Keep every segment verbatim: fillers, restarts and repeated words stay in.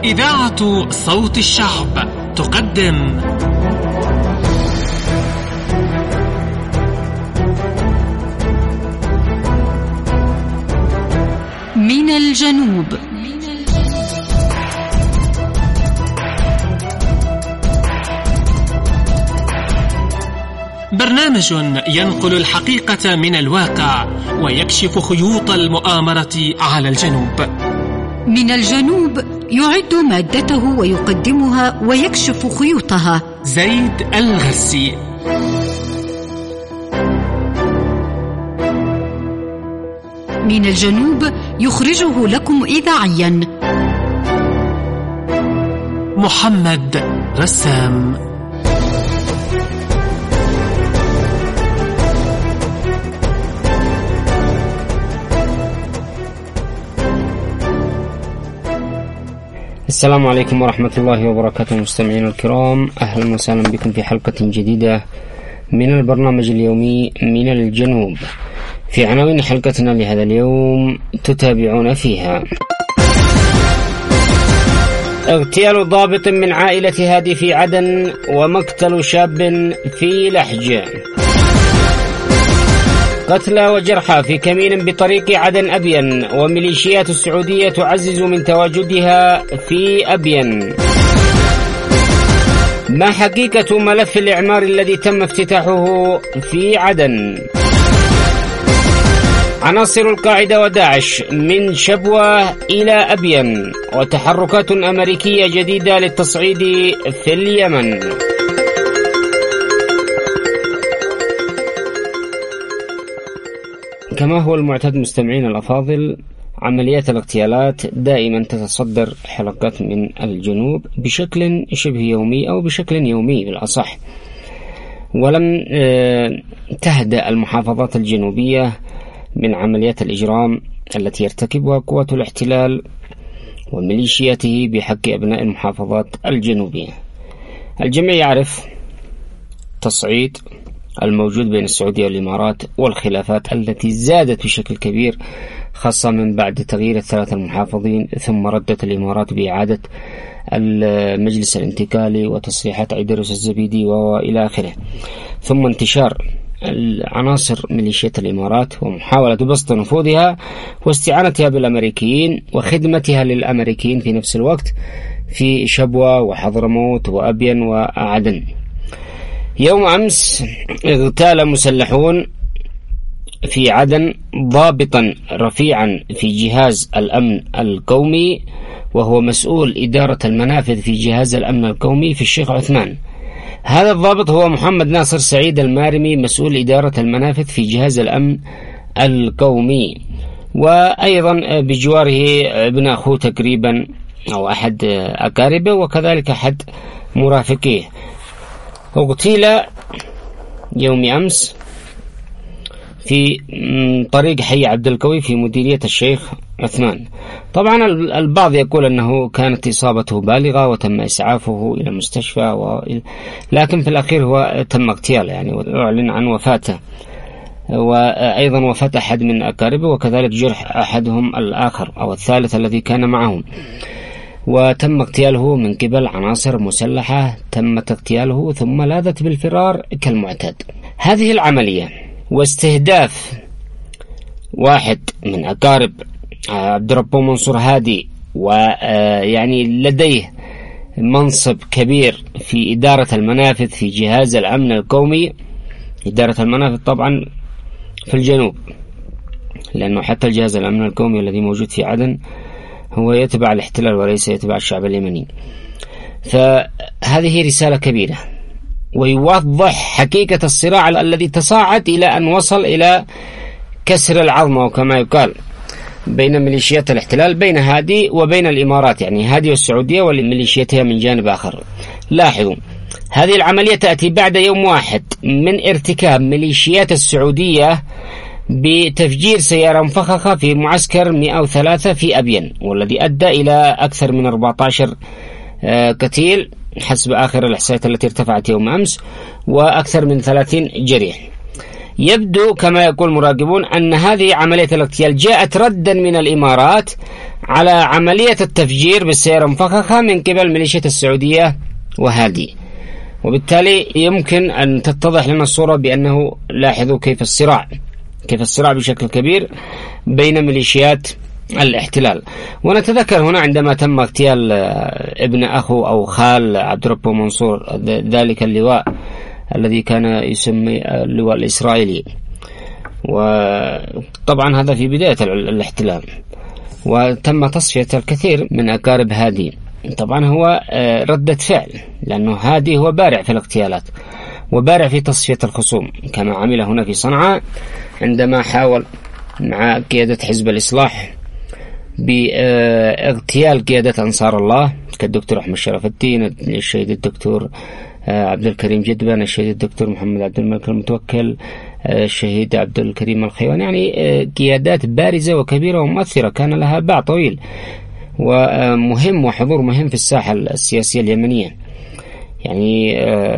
إذاعة صوت الشعب تقدم من الجنوب. برنامج ينقل الحقيقة من الواقع ويكشف خيوط المؤامرة على الجنوب. من الجنوب يعد مادته ويقدمها ويكشف خيوطها زيد الغرسي. من الجنوب يخرجه لكم إذاعيا محمد رسام. السلام عليكم ورحمة الله وبركاته مستمعين الكرام، أهلا وسهلا بكم في حلقة جديدة من البرنامج اليومي من الجنوب. في عناوين حلقتنا لهذا اليوم تتابعون فيها: اغتيال ضابط من عائلة هادي في عدن ومقتل شاب في لحج، قتلى وجرحى في كمين بطريق عدن أبين، وميليشيات السعودية تعزز من تواجدها في أبين. ما حقيقة ملف الإعمار الذي تم افتتاحه في عدن؟ عناصر القاعدة وداعش من شبوة إلى أبين، وتحركات أمريكية جديدة للتصعيد في اليمن. كما هو المعتاد مستمعين الأفاضل، عمليات الاغتيالات دائما تتصدر حلقات من الجنوب بشكل شبه يومي أو بشكل يومي بالأصح، ولم تهدأ المحافظات الجنوبية من عمليات الإجرام التي يرتكبها قوات الاحتلال وميليشياته بحق أبناء المحافظات الجنوبية. الجميع يعرف تصعيد الموجود بين السعودية والإمارات والخلافات التي زادت بشكل كبير، خاصة من بعد تغيير الثلاثة المحافظين، ثم ردت الإمارات بإعادة المجلس الانتقالي وتصريحات عيدروس الزبيدي وإلى آخره، ثم انتشار عناصر ميليشيات الإمارات ومحاولة بسط نفوذها واستعانتها بالأمريكيين وخدمتها للأمريكيين في نفس الوقت في شبوة وحضرموت وأبين وعدن. يوم أمس اغتال مسلحون في عدن ضابطا رفيعا في جهاز الأمن القومي، وهو مسؤول إدارة المنافذ في جهاز الأمن القومي في الشيخ عثمان. هذا الضابط هو محمد ناصر سعيد المارمي، مسؤول إدارة المنافذ في جهاز الأمن القومي، وأيضا بجواره ابن أخوه تقريبا أو أحد أقاربه، وكذلك أحد مرافقيه. اغتيل يوم أمس في طريق حي عبد القوي في مديرية الشيخ عثمان. طبعا البعض يقول أنه كانت إصابته بالغة وتم إسعافه إلى المستشفى و... لكن في الأخير هو تم اغتياله يعني، وأعلن عن وفاته، وأيضا وفاة أحد من أقاربه، وكذلك جرح أحدهم الآخر أو الثالث الذي كان معهم، وتم اغتياله من قبل عناصر مسلحة. تم اغتياله ثم لاذت بالفرار كالمعتاد. هذه العملية واستهداف واحد من أقارب عبد ربه منصور هادي، ويعني لديه منصب كبير في إدارة المنافذ في جهاز الأمن القومي. إدارة المنافذ طبعا في الجنوب، لأنه حتى الجهاز الأمن القومي الذي موجود في عدن هو يتبع الاحتلال وليس يتبع الشعب اليمني. فهذه رسالة كبيرة، ويوضح حقيقة الصراع الذي تصاعد إلى أن وصل إلى كسر العظمة وكما يقال بين ميليشيات الاحتلال، بين هادي وبين الإمارات، يعني هادي والسعودية والميليشياتها من جانب آخر. لاحظوا، هذه العملية تأتي بعد يوم واحد من ارتكاب ميليشيات السعودية بتفجير سيارة مفخخة في معسكر مئة وثلاثة في أبين، والذي أدى إلى أكثر من أربعة عشر قتيل حسب آخر الإحصائيات التي ارتفعت يوم أمس، وأكثر من ثلاثين جريح. يبدو كما يقول مراقبون أن هذه عملية الاغتيال جاءت ردا من الإمارات على عملية التفجير بالسيارة المفخخة من قبل ميليشيا السعودية وهادي. وبالتالي يمكن أن تتضح لنا الصورة بأنه لاحظوا كيف الصراع كيف الصراع بشكل كبير بين ميليشيات الاحتلال. ونتذكر هنا عندما تم اغتيال ابن أخو أو خال عبد ربه منصور، ذلك اللواء الذي كان يسمي اللواء الإسرائيلي، وطبعا هذا في بداية الاحتلال، وتم تصفية الكثير من أقارب هادي. طبعا هو ردة فعل، لأنه هادي هو بارع في الاغتيالات وبارع في تصفية الخصوم، كما عمل هنا في صنعاء عندما حاول مع قيادة حزب الإصلاح باغتيال قيادة أنصار الله كالدكتور أحمد شرف الدين، الشهيد الدكتور عبد الكريم جدبان، الشهيد الدكتور محمد عبد الملك المتوكل، الشهيد عبد الكريم الخيوان. يعني قيادات بارزة وكبيرة ومؤثرة كان لها باع طويل ومهم وحضور مهم في الساحة السياسية اليمنية، يعني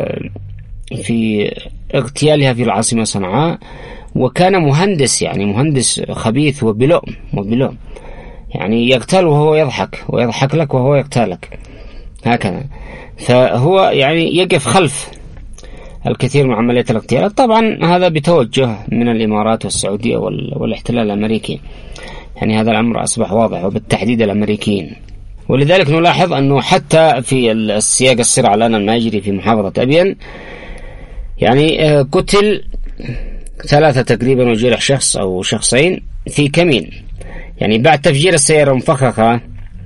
في اغتيالها في العاصمة صنعاء. وكان مهندس، يعني مهندس خبيث وبلؤم وبلؤم يعني يقتل وهو يضحك ويضحك لك وهو يقتلك هكذا. فهو يعني يقف خلف الكثير من عمليات الاغتيالات. طبعا هذا بتوجه من الإمارات والسعودية والاحتلال الأمريكي، يعني هذا الأمر أصبح واضح، وبالتحديد الأمريكيين. ولذلك نلاحظ أنه حتى في السياق الصراع الآن الماجري في محافظة أبين، يعني قتل ثلاثة تقريبا وجرح شخص أو شخصين في كمين، يعني بعد تفجير السيارة المفخخة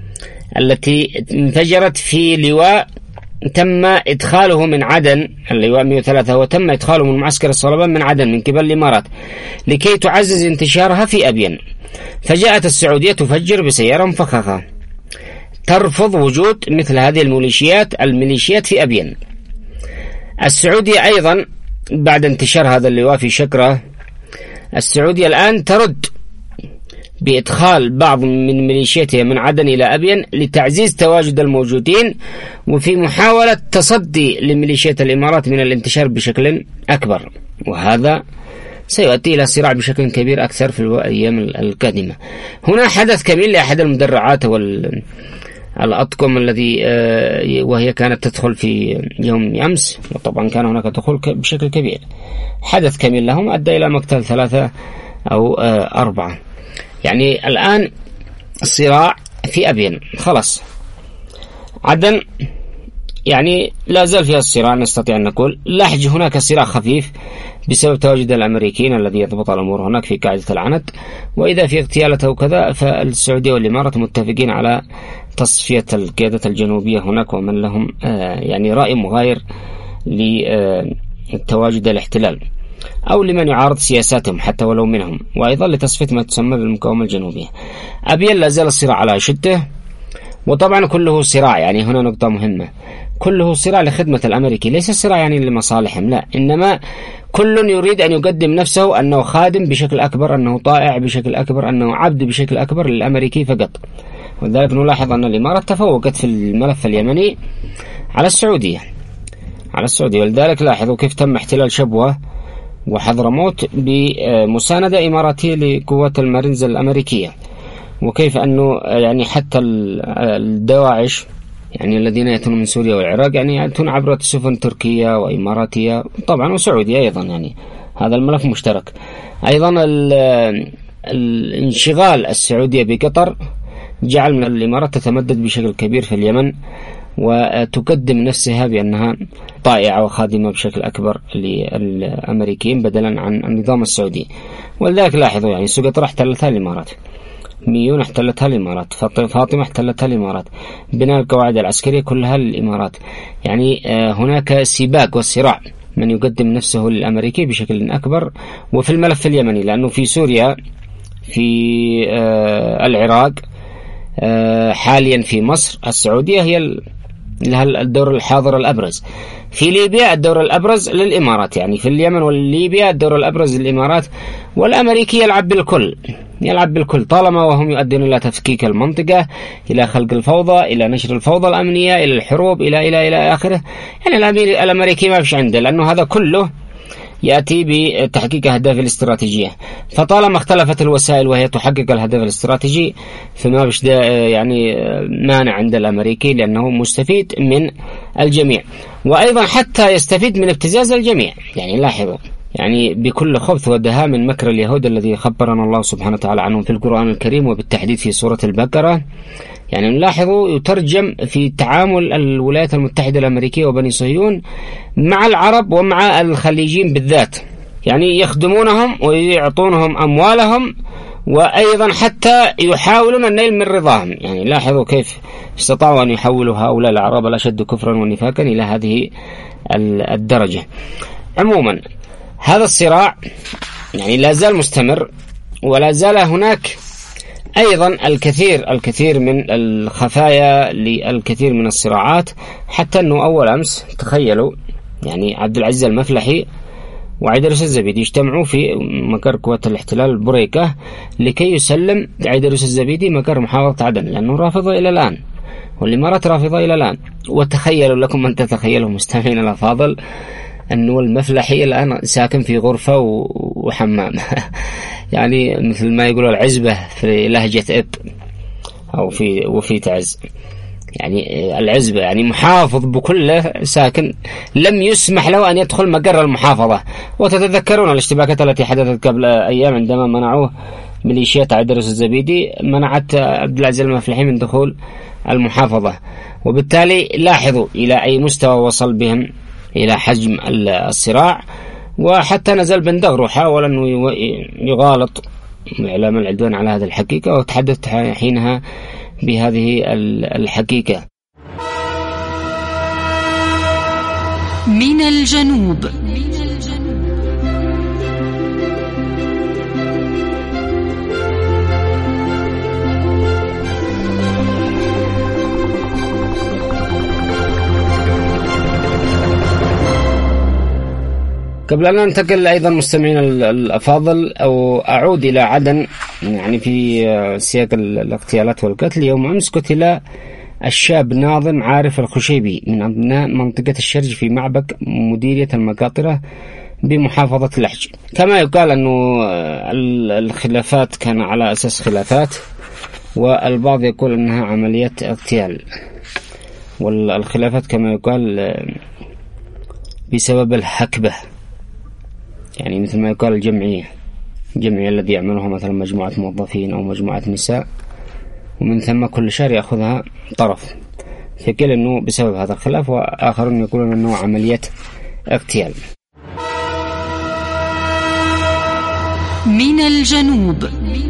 التي انفجرت في لواء تم إدخاله من عدن، اللواء مئة وثلاثة، وتم إدخاله من معسكر الصلبان من عدن من قبل الإمارات لكي تعزز انتشارها في أبين. فجاءت السعودية تفجر بسيارة مفخخة ترفض وجود مثل هذه الميليشيات الميليشيات في أبين. السعودية أيضا بعد انتشار هذا اللواء في شكرة، السعودية الآن ترد بإدخال بعض من ميليشياتها من عدن إلى أبين لتعزيز تواجد الموجودين، وفي محاولة تصدي لميليشيات الإمارات من الانتشار بشكل أكبر. وهذا سيؤدي إلى صراع بشكل كبير أكثر في الأيام القادمة. هنا حدث كبير لأحد المدرعات والأطقم الذي وهي كانت تدخل في يوم أمس، وطبعا كان هناك دخول بشكل كبير. حدث كبير لهم أدى إلى مقتل ثلاثة أو أربعة. يعني الآن الصراع في أبين خلاص. عدن يعني لا زال فيها الصراع، نستطيع أن نقول. لاحج هناك صراع خفيف بسبب تواجد الأمريكيين الذي يضبط الأمور هناك في قاعدة العنت، وإذا في اغتيالته وكذا فالسعودية والإمارات متفقين على تصفية القيادة الجنوبية هناك ومن لهم يعني رأي مغاير لتواجد الاحتلال أو لمن يعارض سياساتهم حتى ولو منهم، وأيضا لتصفية ما تسمى بالمقاومة الجنوبية. أبين لا زال الصراع على شدة، وطبعا كله صراع، يعني هنا نقطة مهمة، كله صراع لخدمة الأمريكي، ليس صراع يعني لمصالحهم، لا، إنما كل يريد أن يقدم نفسه أنه خادم بشكل أكبر، أنه طائع بشكل أكبر، أنه عبد بشكل أكبر للأمريكي فقط. ولذلك نلاحظ أن الإمارات تفوقت في الملف اليمني على السعودية على السعودية ولذلك لاحظوا كيف تم احتلال شبوة وحضرموت بمساندة إماراتية لقوات المارينز الأمريكية، وكيف أنه يعني حتى الدواعش يعني الذين يأتون من سوريا والعراق يعني يأتون عبر سفن تركية وإماراتية طبعا وسعودية أيضا، يعني هذا الملف مشترك. أيضا الانشغال السعودية بقطر جعل من الإمارات تتمدد بشكل كبير في اليمن وتقدم نفسها بأنها طائعة وخادمة بشكل أكبر للأمريكيين بدلا عن النظام السعودي. ولذلك لاحظوا يعني سقطرى احتلتها الإمارات، ميون احتلتها الإمارات، فاطمة احتلتها الإمارات، بناء القواعد العسكرية كلها للإمارات. يعني هناك سباق وصراع من يقدم نفسه للأمريكي بشكل أكبر. وفي الملف اليمني لأنه في سوريا، في العراق، حاليا في مصر، السعودية هي لها الدور الحاضر الأبرز. في ليبيا الدور الأبرز للإمارات، يعني في اليمن والليبيا الدور الأبرز للإمارات، والأمريكي يلعب بالكل يلعب بالكل طالما وهم يؤدون إلى تفكيك المنطقة، إلى خلق الفوضى، إلى نشر الفوضى الأمنية، إلى الحروب، إلى إلى إلى آخره. يعني الأمريكي ما فيش عنده، لأنه هذا كله يأتي بتحقيق أهداف الاستراتيجية. فطالما اختلفت الوسائل وهي تحقق الهدف الاستراتيجي فما بش يعني مانع عند الأمريكي، لأنه مستفيد من الجميع، وأيضا حتى يستفيد من ابتزاز الجميع. يعني لاحظوا، يعني بكل خبث ودهاء من مكر اليهود الذي خبرنا الله سبحانه وتعالى عنهم في القرآن الكريم، وبالتحديد في سورة البقرة. يعني نلاحظوا يترجم في تعامل الولايات المتحدة الأمريكية وبني صهيون مع العرب ومع الخليجيين بالذات، يعني يخدمونهم ويعطونهم أموالهم، وأيضا حتى يحاولون النيل من رضاهم. يعني لاحظوا كيف استطاعوا أن يحولوا هؤلاء الأعراب الأشد كفرا ونفاقا إلى هذه الدرجة. عموما هذا الصراع يعني لا زال مستمر، ولا زال هناك أيضا الكثير الكثير من الخفايا للكثير من الصراعات، حتى أنه أول أمس تخيلوا يعني عبد العزيز المفلحي وعيدروس الزبيدي اجتمعوا في مقر قوات الاحتلال البريكة لكي يسلم عيدروس الزبيدي مقر محافظة عدن، لأنه رافضة إلى الآن، والإمارات رافضة إلى الآن. وتخيلوا لكم أن تتخيلوا مستمعين الأفاضل أنه المفلحي الآن ساكن في غرفة وحمام يعني مثل ما يقولوا العزبة في لهجة إب أو في وفي تعز، يعني العزبة يعني محافظ بكله ساكن، لم يسمح له أن يدخل مقر المحافظة. وتتذكرون الاشتباكات التي حدثت قبل أيام عندما منعوه ميليشيات عيدروس الزبيدي، منعت عبد العزيز المفلحي من دخول المحافظة. وبالتالي لاحظوا إلى أي مستوى وصل بهم إلى حجم الصراع. وحتى نزل بندغر وحاول أنه يغالط إعلام العدوان على هذه الحقيقة، وتحدث حينها بهذه الحقيقة. من الجنوب. قبل أن ننتقل أيضا مستمعين الأفاضل أو أعود إلى عدن، يعني في سياق الاغتيالات والقتل، يوم أمس قتل الشاب ناظم عارف الخشيبي من أبناء منطقة الشرج في معبق مديرية المقاطرة بمحافظة لحج. كما يقال أنه الخلافات كان على أساس خلافات، والبعض يقول أنها عملية اغتيال، والخلافات كما يقال بسبب الحكبة، يعني مثل ما يقال الجمعية الجمعية الذي يعملها مثلا مجموعة موظفين أو مجموعة نساء، ومن ثم كل شهر يأخذها طرف. فقيل أنه بسبب هذا الخلاف، وآخرون يقولون أنه عملية اغتيال. من الجنوب.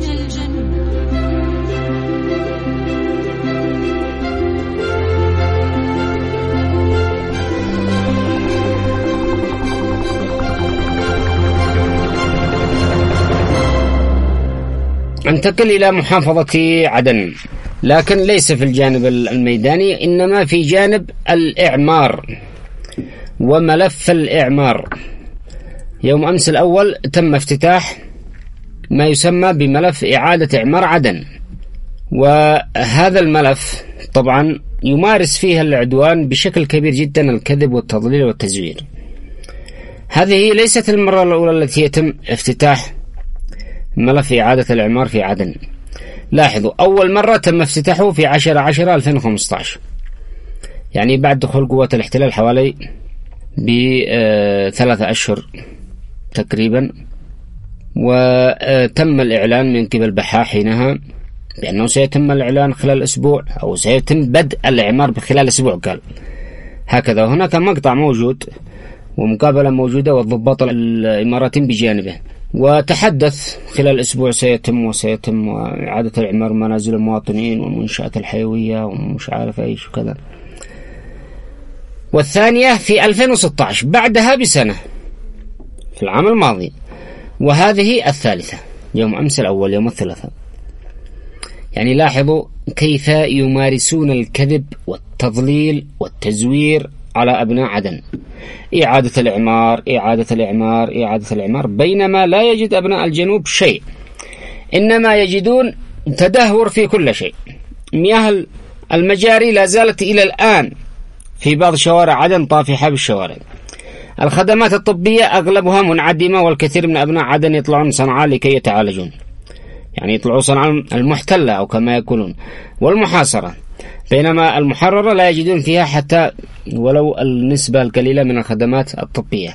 انتقل إلى محافظة عدن، لكن ليس في الجانب الميداني، إنما في جانب الإعمار وملف الإعمار. يوم أمس الأول تم افتتاح ما يسمى بملف إعادة إعمار عدن، وهذا الملف طبعا يمارس فيها العدوان بشكل كبير جدا الكذب والتضليل والتزوير. هذه ليست المرة الأولى التي يتم افتتاح ملف إعادة الإعمار في عدن. لاحظوا أول مرة تم افتتاحه في عشرة عشرة ألفين وخمسة عشر، يعني بعد دخول قوات الاحتلال حوالي بثلاثة أشهر تقريبا. وتم الإعلان من قبل بحاح حينها بأنه سيتم الإعلان خلال أسبوع، أو سيتم بدء الإعمار بخلال أسبوع قال هكذا. هناك مقطع موجود ومقابلة موجودة والضباط الإماراتيين بجانبه، وتحدث خلال أسبوع سيتم وسيتم إعادة الإعمار منازل المواطنين والمنشآت الحيوية ومش عارف أيش وكذا. والثانية في ألفين وستة عشر بعدها بسنة في العام الماضي، وهذه الثالثة يوم أمس الأول يوم الثلاثاء. يعني لاحظوا كيف يمارسون الكذب والتضليل والتزوير على أبناء عدن. إعادة الإعمار إعادة الإعمار إعادة الإعمار، بينما لا يجد أبناء الجنوب شيء، إنما يجدون تدهور في كل شيء. مياه المجاري لا زالت إلى الآن في بعض شوارع عدن طافحة بالشوارع. الخدمات الطبية أغلبها منعدمة، والكثير من أبناء عدن يطلعون صنعاء لكي يتعالجون، يعني يطلعوا صنعاء المحتلة أو كما يقولون والمحاصرة، بينما المحررة لا يجدون فيها حتى ولو النسبة القليلة من الخدمات الطبية.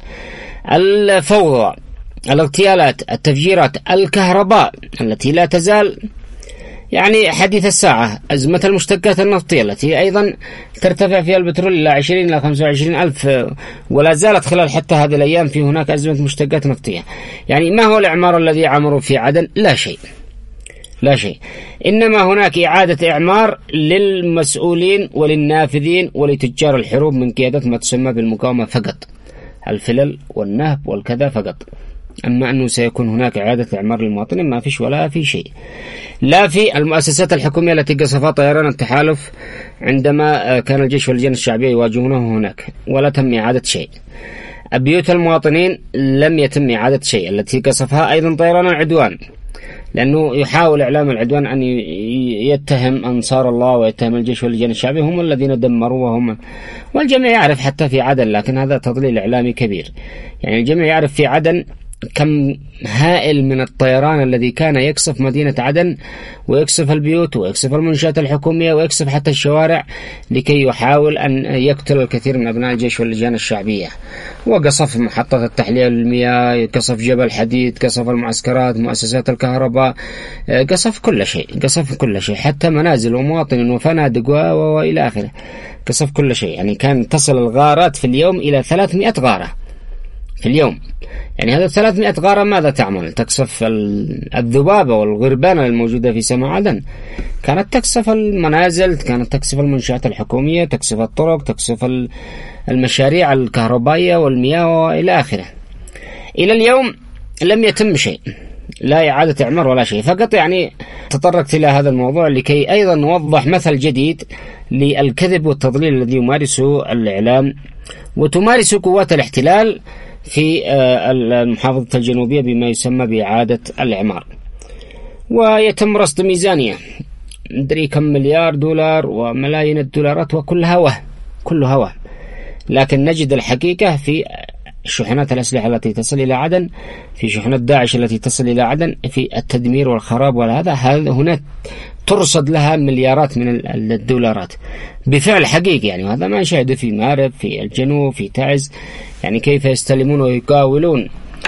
الفوضى، الاغتيالات، التفجيرات، الكهرباء التي لا تزال يعني حديث الساعة، أزمة المشتقات النفطية التي أيضا ترتفع فيها البترول إلى عشرين إلى خمسة وعشرين ألف، ولا زالت خلال حتى هذه الأيام في هناك أزمة مشتقات نفطية. يعني ما هو الإعمار الذي عمروا في عدن؟ لا شيء، لا شيء، إنما هناك إعادة إعمار للمسؤولين وللنافذين ولتجار الحروب من قيادة ما تسمى بالمقاومة فقط، الفلل والنهب والكذا فقط. أما أنه سيكون هناك إعادة إعمار للمواطنين ما فيش ولا في شيء، لا في المؤسسات الحكومية التي قصفها طيران التحالف عندما كان الجيش واللجان الشعبية يواجهونه هناك، ولا تم إعادة شيء. بيوت المواطنين لم يتم إعادة شيء التي قصفها أيضا طيران العدوان، لأنه يحاول إعلام العدوان أن يتهم أنصار الله ويتهم الجيش واللجان الشعبية هم الذين دمروا، وهم والجميع يعرف حتى في عدن، لكن هذا تضليل إعلامي كبير. يعني الجميع يعرف في عدن كم هائل من الطيران الذي كان يقصف مدينة عدن ويقصف البيوت ويقصف المنشآت الحكومية ويقصف حتى الشوارع لكي يحاول أن يقتل الكثير من أبناء الجيش واللجان الشعبية، وقصف محطة التحلية للمياه، قصف جبل حديد، قصف المعسكرات، مؤسسات الكهرباء، قصف كل شيء، قصف كل شيء، حتى منازل ومواطن وفنادق وإلى آخره، قصف كل شيء. يعني كان تصل الغارات في اليوم إلى ثلاثمائة غارة في اليوم. يعني هذا ثلاثمائة غارة ماذا تعمل؟ تقصف الذبابة والغربانة الموجودة في سماء عدن، كانت تقصف المنازل، كانت تقصف المنشآت الحكومية، تقصف الطرق، تقصف المشاريع الكهربائية والمياه وإلى آخره. إلى اليوم لم يتم شيء، لا إعادة إعمار ولا شيء، فقط يعني تطرقت إلى هذا الموضوع لكي أيضا نوضح مثل جديد للكذب والتضليل الذي يمارسه الإعلام وتمارس قوات الاحتلال في المحافظة الجنوبية بما يسمى بإعادة الإعمار. ويتم رصد ميزانية ندري كم مليار دولار وملايين الدولارات، وكلها وهم، كلها وهم، لكن نجد الحقيقة في شحنات الأسلحة التي تصل إلى عدن، في شحنات داعش التي تصل إلى عدن، في التدمير والخراب وهذا هنا ترصد لها مليارات من الدولارات بفعل حقيقي. يعني وهذا ما نشاهده في مارب، في الجنوب، في تعز، يعني كيف يستلمون ويقاولون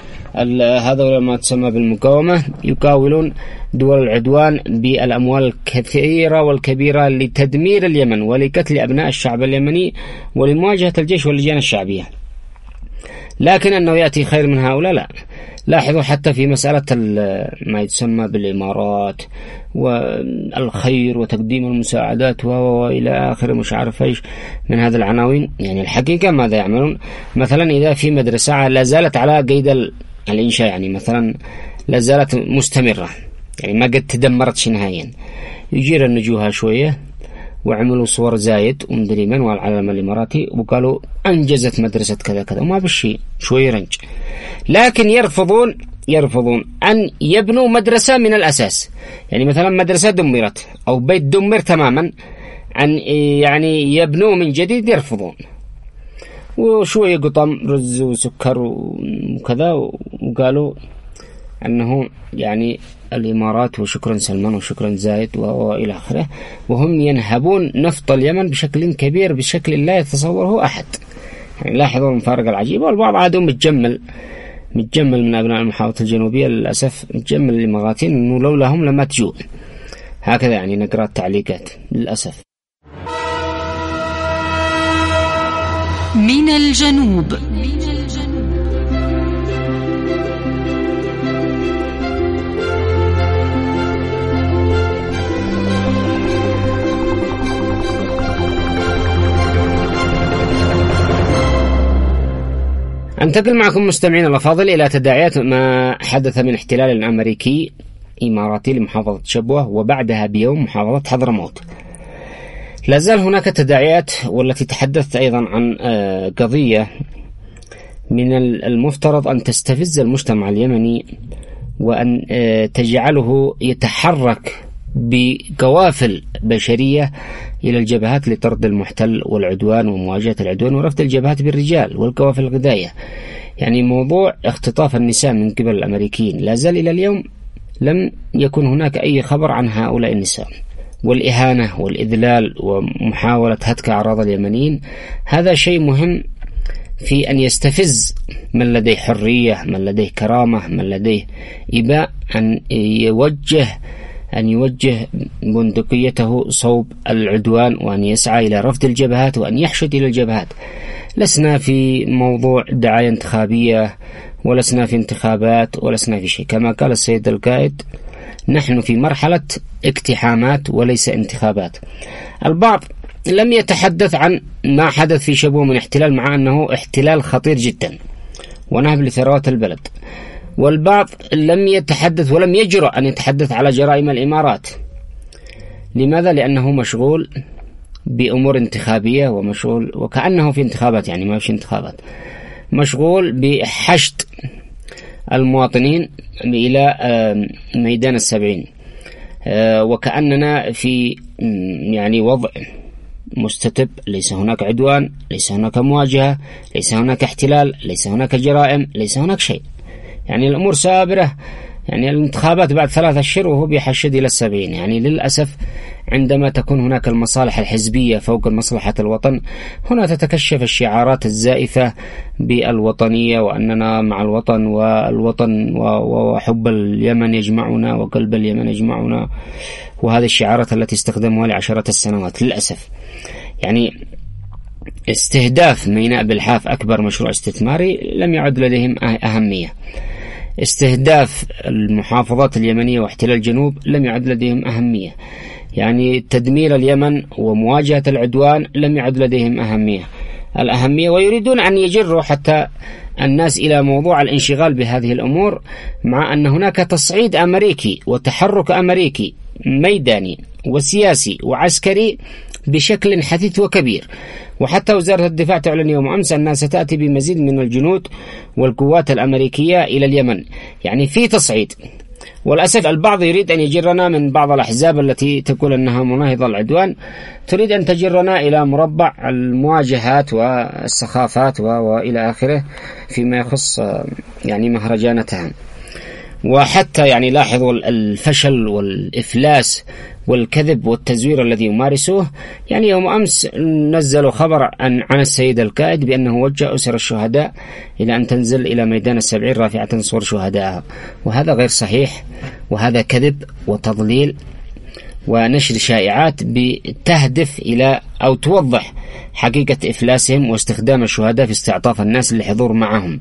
هذا ما تسمى بالمقاومة، يقاولون دول العدوان بالأموال الكثيرة والكبيرة لتدمير اليمن ولقتل أبناء الشعب اليمني ولمواجهة الجيش واللجان الشعبية. لكن أنه يأتي خير من هؤلاء لا. لاحظوا حتى في مسألة ما يسمى بالإمارات والخير وتقديم المساعدات وإلى آخر مش عارف إيش من هذه العناوين، يعني الحقيقة ماذا يعملون؟ مثلا إذا في مدرسة لا زالت على قيد الإنشاء، يعني مثلا لا زالت مستمرة، يعني ما قد تدمرتش نهائيا، يجير النجوها شوية وعملوا صور زايد ومدري من والعلم الإماراتي وقالوا أنجزت مدرسة كذا كذا، وما بالشيء شوي رنج. لكن يرفضون يرفضون أن يبنوا مدرسة من الأساس، يعني مثلا مدرسة دمرت أو بيت دمر تماما، أن يعني يبنوا من جديد يرفضون، وشوية قطم رز وسكر وكذا، وقالوا أنه يعني الإمارات وشكرا سلمان وشكرا زايد وإلى آخره، وهم ينهبون نفط اليمن بشكل كبير بشكل لا يتصوره أحد. يعني لاحظوا المفارقة العجيبة، والبعض عادهم متجمل متجمل من أبناء المحافظة الجنوبية للأسف، متجمل الإماراتيين إنه لولاهم لما تجوع، هكذا يعني نقرأ التعليقات للأسف. من الجنوب. أنتقل معكم مستمعين الأفاضل إلى تداعيات ما حدث من احتلال أمريكي إماراتي لمحافظة شبوة وبعدها بيوم محافظة حضرموت. لازال هناك تداعيات، والتي تحدثت أيضا عن قضية من المفترض أن تستفز المجتمع اليمني وأن تجعله يتحرك بقوافل بشرية إلى الجبهات لطرد المحتل والعدوان ومواجهة العدوان ورفض الجبهات بالرجال والقوافل الغذائية. يعني موضوع اختطاف النساء من قبل الأمريكيين لا زال إلى اليوم لم يكن هناك أي خبر عن هؤلاء النساء، والإهانة والإذلال ومحاولة هتك أعراض اليمنيين. هذا شيء مهم في أن يستفز من لديه حرية، من لديه كرامة، من لديه إباء، أن يوجه أن يوجه بندقيته صوب العدوان، وأن يسعى إلى رفض الجبهات وأن يحشد إلى الجبهات. لسنا في موضوع دعاية انتخابية، ولسنا في انتخابات، ولسنا في شيء. كما قال السيد القائد: نحن في مرحلة اقتحامات وليس انتخابات. البعض لم يتحدث عن ما حدث في شبوة من احتلال، مع أنه احتلال خطير جدا ونهب لثروات البلد، والبعض لم يتحدث ولم يجرؤ أن يتحدث على جرائم الإمارات. لماذا؟ لأنه مشغول بأمور انتخابية، ومشغول وكأنه في انتخابات، يعني ما في انتخابات، مشغول بحشد المواطنين إلى ميدان السبعين، وكأننا في يعني وضع مستتب. ليس هناك عدوان، ليس هناك مواجهة، ليس هناك احتلال، ليس هناك جرائم، ليس هناك شيء. يعني الأمور سابرة. يعني الانتخابات بعد ثلاثة أشهر وهو بيحشد إلى السبعين. يعني للأسف عندما تكون هناك المصالح الحزبية فوق مصلحة الوطن، هنا تتكشف الشعارات الزائفة بالوطنية، وأننا مع الوطن، والوطن وحب اليمن يجمعنا، وقلب اليمن يجمعنا، وهذه الشعارات التي استخدموها لعشرات السنوات. للأسف يعني استهداف ميناء بالحاف أكبر مشروع استثماري لم يعد لديهم أهمية. استهداف المحافظات اليمنية واحتلال الجنوب لم يعد لديهم أهمية. يعني تدمير اليمن ومواجهة العدوان لم يعد لديهم أهمية الأهمية ويريدون أن يجروا حتى الناس إلى موضوع الانشغال بهذه الأمور، مع أن هناك تصعيد أمريكي وتحرك أمريكي ميداني وسياسي وعسكري بشكل حثيث وكبير. وحتى وزارة الدفاع تعلن يوم أمس أنها ستأتي بمزيد من الجنود والقوات الأمريكية إلى اليمن. يعني في تصعيد. وللأسف البعض يريد أن يجرنا من بعض الأحزاب التي تقول أنها مناهضة العدوان، تريد أن تجرنا إلى مربع المواجهات والسخافات وإلى آخره فيما يخص يعني مهرجانتها. وحتى يعني لاحظوا الفشل والإفلاس والكذب والتزوير الذي يمارسوه. يعني يوم أمس نزلوا خبر عن, عن السيد القائد بأنه وجه أسر الشهداء إلى أن تنزل إلى ميدان السبعين رافعة صور شهدائها، وهذا غير صحيح، وهذا كذب وتضليل ونشر شائعات بتهدف إلى أو توضح حقيقة إفلاسهم واستخدام الشهداء في استعطاف الناس للحضور معهم.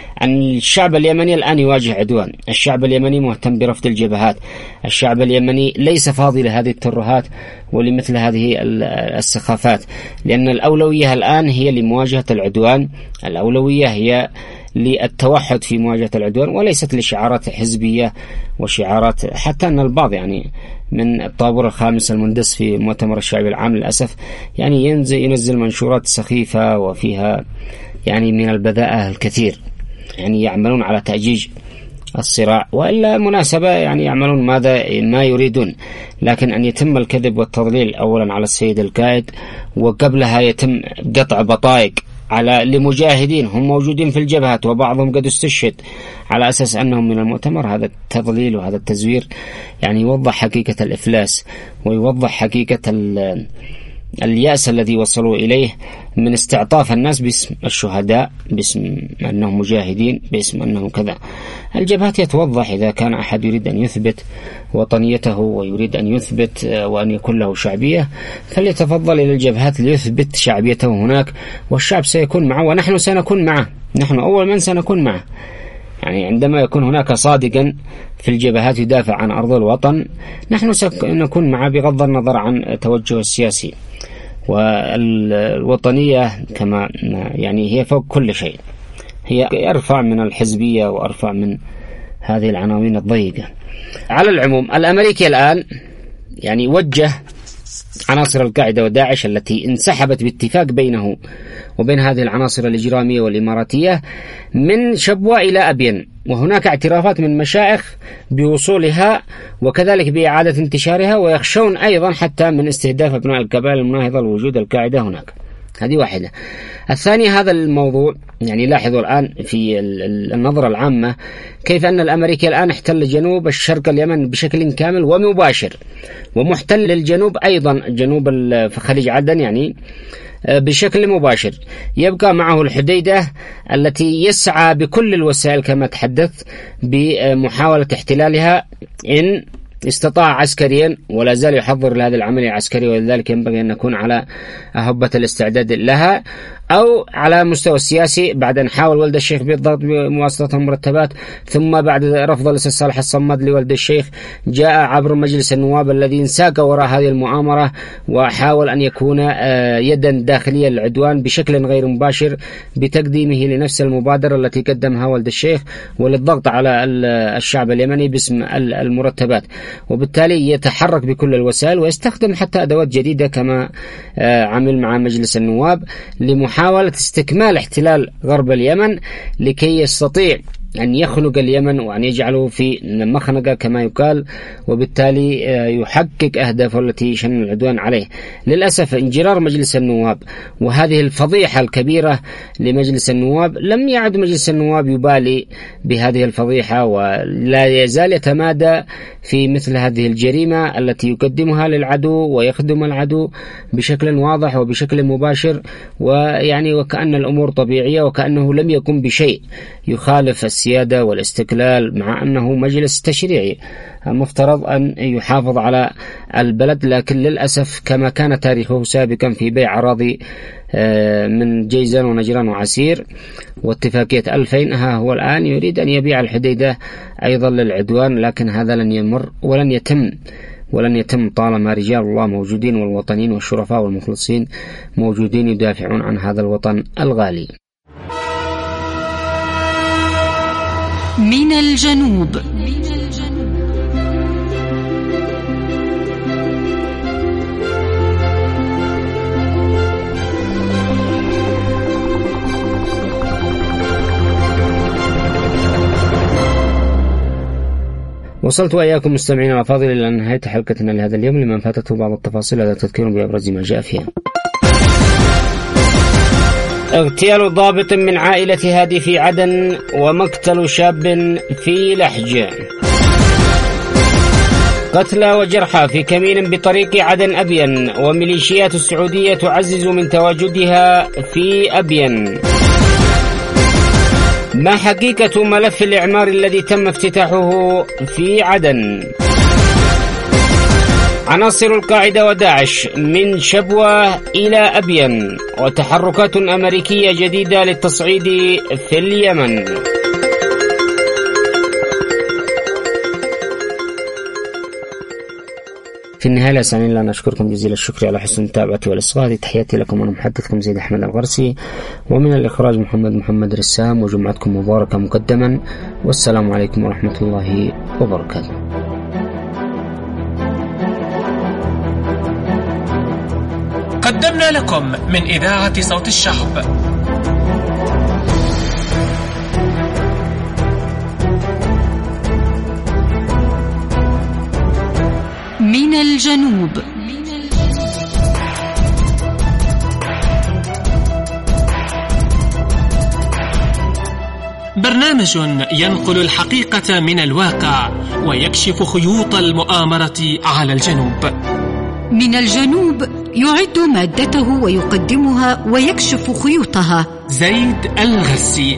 الشعب اليمني الآن يواجه عدوان، الشعب اليمني مهتم برفض الجبهات، الشعب اليمني ليس فاضي لهذه الترهات ولمثل هذه السخافات، لأن الأولوية الآن هي لمواجهة العدوان، الأولوية هي للتوحد في مواجهة العدوان، وليست لشعارات حزبية وشعارات. حتى أن البعض يعني من الطابور الخامس المندس في مؤتمر الشعب العام للأسف يعني ينزل ينزل منشورات سخيفة وفيها يعني من البذاءة الكثير، يعني يعملون على تأجيج الصراع، وإلا مناسبة يعني يعملون ماذا ما يريدون. لكن أن يتم الكذب والتضليل أولا على السيد القائد، وقبلها يتم قطع بطائق على لمجاهدين هم موجودين في الجبهات وبعضهم قد استشهد على أساس أنهم من المؤتمر. هذا التضليل وهذا التزوير يعني يوضح حقيقة الإفلاس ويوضح حقيقة اليأس الذي وصلوا إليه من استعطاف الناس باسم الشهداء، باسم أنهم مجاهدين، باسم أنهم كذا. الجبهات يتوضح إذا كان أحد يريد أن يثبت وطنيته ويريد أن يثبت وأن يكون له شعبية، فليتفضل إلى الجبهات ليثبت شعبيته هناك، والشعب سيكون معه ونحن سنكون معه، نحن أول من سنكون معه. يعني عندما يكون هناك صادقا في الجبهات يدافع عن أرض الوطن، نحن سنكون معه بغض النظر عن توجه السياسي. والوطنية كما يعني هي فوق كل شيء، هي أرفع من الحزبية وأرفع من هذه العناوين الضيقة. على العموم الأمريكي الآن يعني وجه عناصر القاعدة وداعش التي انسحبت باتفاق بينه وبين هذه العناصر الإجرامية والإماراتية من شبوة إلى أبين وهناك اعترافات من مشايخ بوصولها وكذلك بإعادة انتشارها، ويخشون أيضا حتى من استهداف أبناء القبائل المناهضة لوجود القاعدة هناك. هذه واحدة. الثانية هذا الموضوع، يعني لاحظوا الآن في النظرة العامة كيف أن الأمريكي الآن احتل جنوب الشرق اليمن بشكل كامل ومباشر، ومحتل الجنوب أيضا جنوب خليج عدن يعني بشكل مباشر. يبقى معه الحديدة التي يسعى بكل الوسائل كما تحدث بمحاولة احتلالها إن استطاع عسكريا، ولا زال يحضر لهذه العملية العسكرية، ولذلك ينبغي أن نكون على أهبة الاستعداد لها، أو على مستوى السياسي بعد أن حاول ولد الشيخ بالضغط بمواصلة المرتبات، ثم بعد رفض الأستاذ صالح الصمد لولد الشيخ جاء عبر مجلس النواب الذي انساق وراء هذه المؤامرة وحاول أن يكون يدا داخلية للعدوان بشكل غير مباشر بتقديمه لنفس المبادرة التي قدمها ولد الشيخ وللضغط على الشعب اليمني باسم المرتبات، وبالتالي يتحرك بكل الوسائل ويستخدم حتى أدوات جديدة كما عمل مع مجلس النواب لمحاولة محاولة استكمال احتلال غرب اليمن لكي يستطيع أن يخنق اليمن وأن يجعله في مخنقة كما يقال، وبالتالي يحقق أهدافه التي شن العدوان عليه. للأسف انجرار مجلس النواب وهذه الفضيحة الكبيرة لمجلس النواب، لم يعد مجلس النواب يبالي بهذه الفضيحة، ولا يزال يتمادى في مثل هذه الجريمة التي يقدمها للعدو ويخدم العدو بشكل واضح وبشكل مباشر، ويعني وكأن الأمور طبيعية وكأنه لم يكن بشيء يخالف السيادة والاستقلال، مع أنه مجلس تشريعي المفترض أن يحافظ على البلد. لكن للأسف كما كان تاريخه سابقا في بيع أراضي من جيزان ونجران وعسير واتفاقية ألفين، ها هو الآن يريد أن يبيع الحديدة أيضا للعدوان، لكن هذا لن يمر ولن يتم ولن يتم طالما رجال الله موجودين والوطنيين والشرفاء والمخلصين موجودين يدافعون عن هذا الوطن الغالي. من الجنوب. وصلت وإياكم مستمعين الأفاضل إلى نهاية حلقتنا لهذا اليوم. لمن فاتته بعض التفاصيل هذا تذكير بأبرز ما جاء فيها. اغتيال ضابط من عائلة هادي في عدن ومقتل شاب في لحج. قتلى وجرحى في كمين بطريق عدن أبين، وميليشيات السعودية تعزز من تواجدها في أبين. ما حقيقة ملف الإعمار الذي تم افتتاحه في عدن؟ عناصر القاعدة وداعش من شبوة إلى أبين، وتحركات أمريكية جديدة للتصعيد في اليمن. في النهاية لا يسعني إلا أن أشكركم جزيل الشكر على حسن المتابعة والإصغاء. تحياتي لكم وأنا محدثكم زيد أحمد الغرسي، ومن الإخراج محمد محمد رسام، وجمعتكم مباركة مقدما، والسلام عليكم ورحمة الله وبركاته. قدمنا لكم من إذاعة صوت الشعب من الجنوب. برنامج ينقل الحقيقة من الواقع ويكشف خيوط المؤامرة على الجنوب. من الجنوب يعد مادته ويقدمها ويكشف خيوطها زيد الغسي.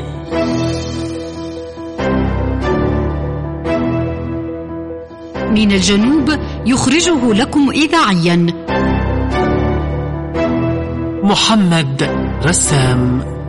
من الجنوب يخرجه لكم إذاعيا محمد رسام.